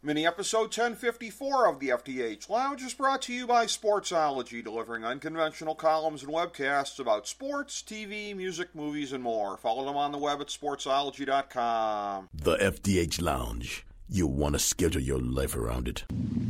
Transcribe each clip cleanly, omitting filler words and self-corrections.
Mini episode 1054 of the FDH Lounge is brought to you by Sportsology, delivering unconventional columns and webcasts about sports, TV, music, movies, and more. Follow them on the web at sportsology.com. The FDH Lounge. You want to schedule your life around it.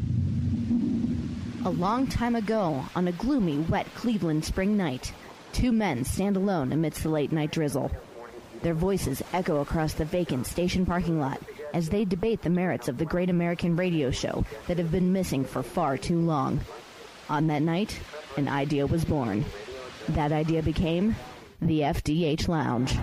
A long time ago, on a gloomy, wet Cleveland spring night, two men stand alone amidst the late-night drizzle. Their voices echo across the vacant station parking lot as they debate the merits of the great American radio show that have been missing for far too long. On that night, an idea was born. That idea became the FDH Lounge.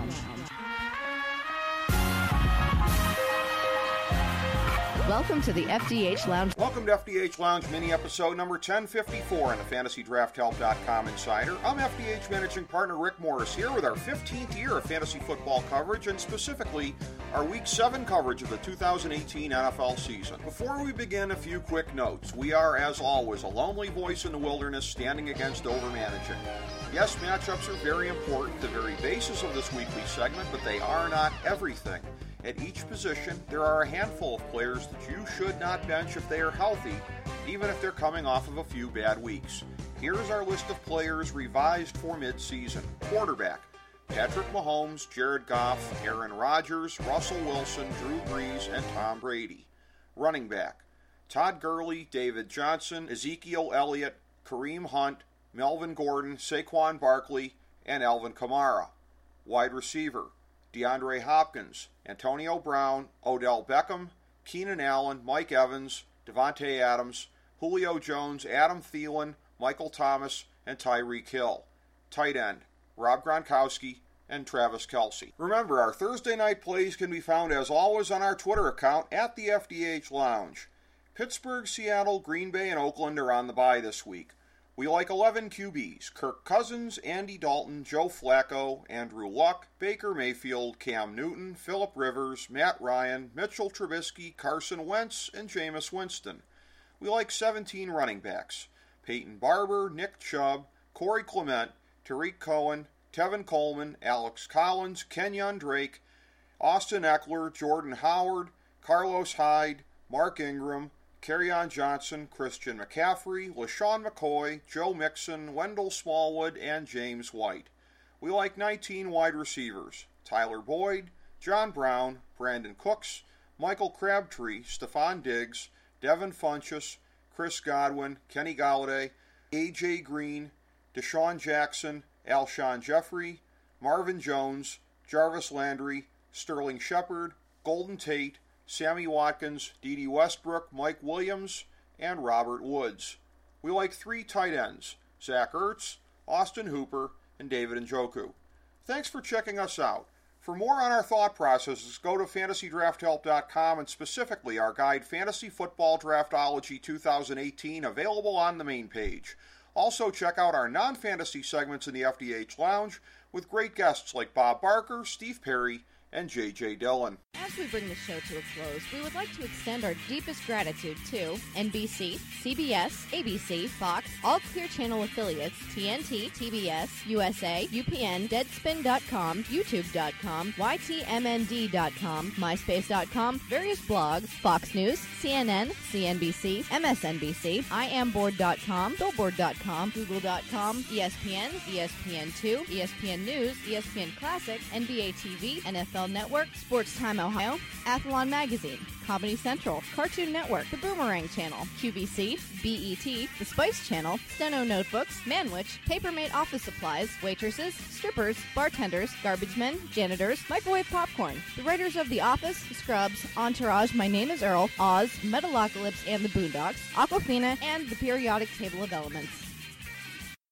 Welcome to the FDH Lounge. Welcome to FDH Lounge mini episode number 1054 in the FantasyDraftHelp.com Insider. I'm FDH Managing Partner Rick Morris here with our 15th year of fantasy football coverage and specifically our Week 7 coverage of the 2018 NFL season. Before we begin, a few quick notes. We are, as always, a lonely voice in the wilderness standing against overmanaging. Yes, matchups are very important, the very basis of this weekly segment, but they are not everything. At each position, there are a handful of players that you should not bench if they are healthy, even if they're coming off of a few bad weeks. Here's our list of players revised for mid-season. Quarterback: Patrick Mahomes, Jared Goff, Aaron Rodgers, Russell Wilson, Drew Brees, and Tom Brady. Running back: Todd Gurley, David Johnson, Ezekiel Elliott, Kareem Hunt, Melvin Gordon, Saquon Barkley, and Alvin Kamara. Wide receiver: DeAndre Hopkins, Antonio Brown, Odell Beckham, Keenan Allen, Mike Evans, Devontae Adams, Julio Jones, Adam Thielen, Michael Thomas, and Tyreek Hill. Tight end: Rob Gronkowski and Travis Kelce. Remember, our Thursday night plays can be found as always on our Twitter account at the FDH Lounge. Pittsburgh, Seattle, Green Bay, and Oakland are on the bye this week. We like 11 QBs: Kirk Cousins, Andy Dalton, Joe Flacco, Andrew Luck, Baker Mayfield, Cam Newton, Phillip Rivers, Matt Ryan, Mitchell Trubisky, Carson Wentz, and Jameis Winston. We like 17 running backs: Peyton Barber, Nick Chubb, Corey Clement, Tariq Cohen, Tevin Coleman, Alex Collins, Kenyon Drake, Austin Eckler, Jordan Howard, Carlos Hyde, Mark Ingram, Kerryon Johnson, Christian McCaffrey, LaShawn McCoy, Joe Mixon, Wendell Smallwood, and James White. We like 19 wide receivers: Tyler Boyd, John Brown, Brandon Cooks, Michael Crabtree, Stephon Diggs, Devin Funchess, Chris Godwin, Kenny Golladay, A.J. Green, Deshaun Jackson, Alshon Jeffrey, Marvin Jones, Jarvis Landry, Sterling Shepard, Golden Tate, Sammy Watkins, Dede Westbrook, Mike Williams, and Robert Woods. We like 3 tight ends: Zach Ertz, Austin Hooper, and David Njoku. Thanks for checking us out. For more on our thought processes, go to FantasyDraftHelp.com and specifically our guide Fantasy Football Draftology 2018, available on the main page. Also check out our non-fantasy segments in the FDH Lounge with great guests like Bob Barker, Steve Perry, and J.J. Dillon. As we bring the show to a close, we would like to extend our deepest gratitude to NBC, CBS, ABC, Fox, all Clear Channel affiliates, TNT, TBS, USA, UPN, Deadspin.com, YouTube.com, YTMND.com, MySpace.com, various blogs, Fox News, CNN, CNBC, MSNBC, IamBoard.com, Billboard.com, Google.com, ESPN, ESPN2, ESPN News, ESPN Classic, NBA TV, NFL Network, Sports Time Ohio, Athlon Magazine, Comedy Central, Cartoon Network, The Boomerang Channel, QVC, BET, The Spice Channel, Steno Notebooks, Manwich, Papermate Office Supplies, waitresses, strippers, bartenders, garbage men, janitors, microwave popcorn, the writers of The Office, Scrubs, Entourage, My Name is Earl, Oz, Metalocalypse and the Boondocks, Aquafina, and the periodic table of elements.